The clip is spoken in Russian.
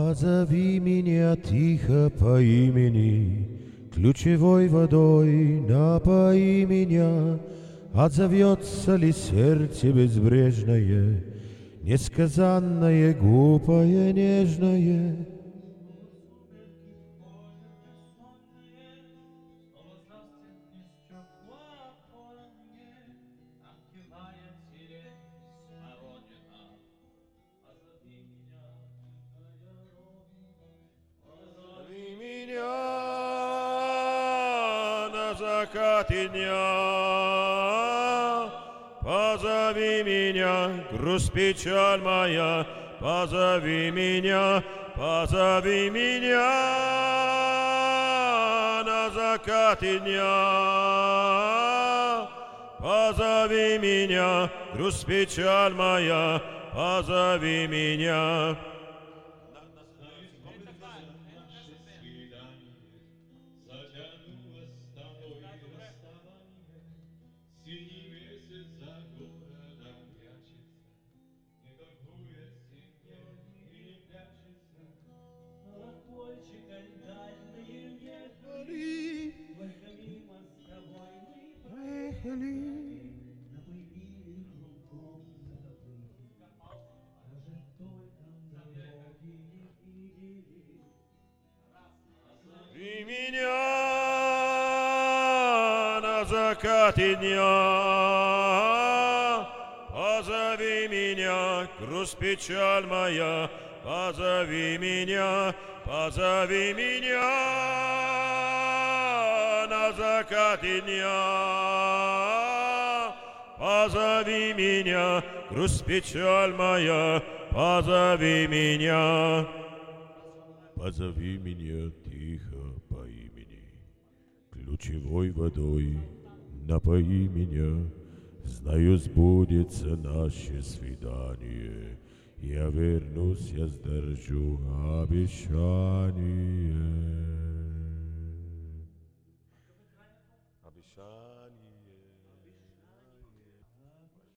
Позови меня тихо по имени, ключевой водой напои меня. Отзовется ли сердце безбрежное, несказанное, глупое, нежное? Позови меня на закате дня, позови меня, грусть, печаль моя, позови меня на закате дня, позови меня, грусть, печаль моя, позови меня. И меня на закате дня, позови меня, грусть, печаль моя, позови меня на закате дня, позови меня, грусть, печаль моя, позови меня. Позови меня тихо по имени, ключевой водой напои меня. Знаю, сбудется наше свидание, я вернусь, я сдержу обещание.